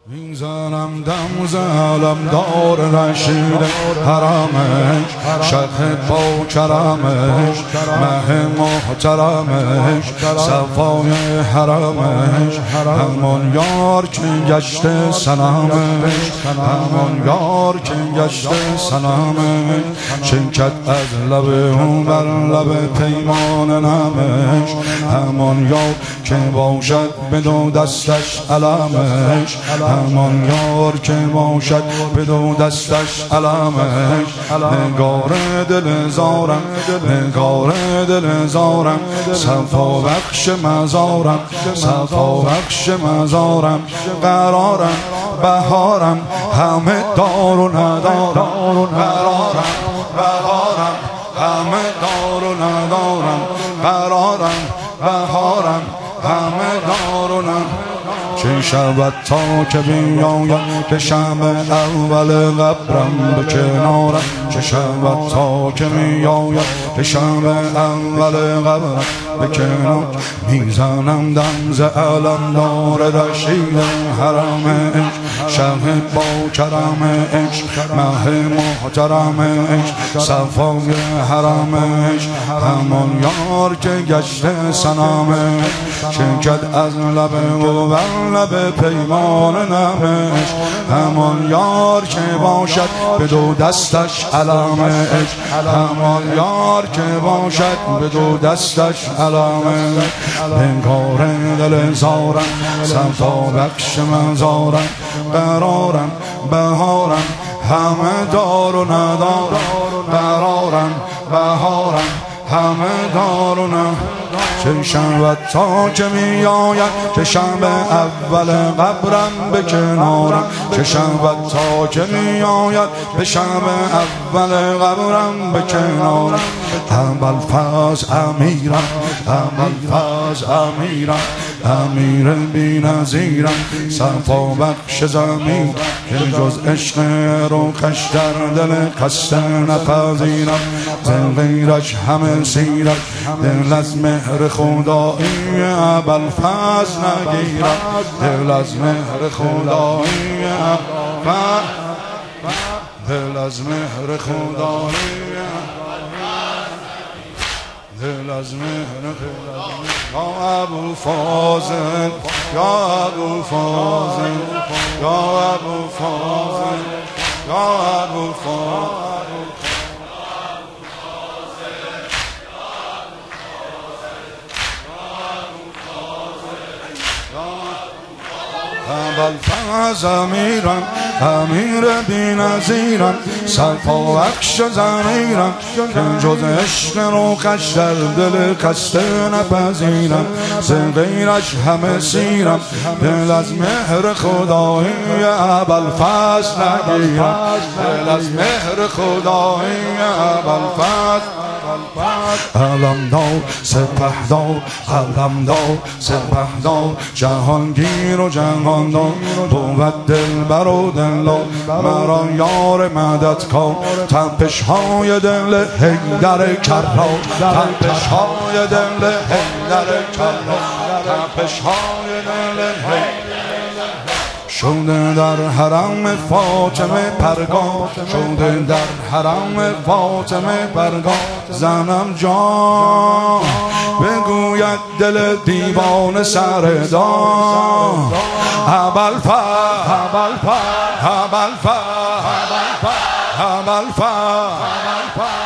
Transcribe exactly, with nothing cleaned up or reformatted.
میزنم دم زلم دار رشید حرامش، شخص با کرمش، مه محترمش، صفای حرامش، همان یار که گشته سلامش، همان یار که گشته سلامش، شنکت از لب اون بر لب پیمان نمش، همان یار که باشد به دو دستش علمش، همان یار که باشد به دو دستش علمش، نگار دل زارم، نگار دل زارم، صفا بخش مزارم، صفا بخش مزارم، قرارم بهارم، همه دار و ندارم، قرارم بهارم، همه دار و ندارم، قرارم بهارم، همه دار و ندارم. چه شود تا که بیایم که شمع اول قبرم به کنارم، چه شود تا که بیایم که شمع اول قبرم به کنار، میزنم دم ز علم دار رشید حرامش، شمع با کرمش، مه محترمش، صفای حرامش، همان یار که گشته سنامش، شنکت از لب و لب پیمان نمش، همان یار که باشد به دو دستش علمش، همان یار که باشد به دو دستش علمش، انگار دل زارم، صفا بخش مزارم، قرارم بهارم، همه دار و ندارم، قرارم بهارم، همه دار و ندارم. چه شود تا که می آید که شب اول قبرم به کنارم، چه شود تا که می آید به شب اول قبرم به کنارم، ابوالفضل امیرم، ابوالفضل امیرم، امیر بی نظیرم، صفا بخش زمین که جز عشق روحش در دل خسته نپذیرم، زن غیرش همه سیرش دل از مهر خدایی ابوالفضل نگیرم، دل از مهر خدایی دل از مهر خدایی دل از مهر خدایی. یا ابوالفضل، یا ابوالفضل، یا ابوالفضل، یا ابوالفضل، ابوالفضل امیرم، امیر بی نظیرم، صفا بخش ضمیرم که جز عشق روحش در دل خسته نپذیرم، ز غیرش همه سیرم، دل از مهر خدایی ابوالفضل نگیرم، دل از مهر خدایی ابوالفضل. علمدار سپهدار، علمدار سپهدار، جهانگیر و جهاندار، بود دلبر و دلدار، مرا یار مددکار، تپش های دل حیدر کرار، تپش های دل حیدر کرار، تپش های دل حیدر شده در حرم فاطمه پرگار، شده در حرم فاطمه پرگار، زنم جان بگوید دل دیوان سردار، ابوالفضل ابوالفضل ابوالفضل ابوالفضل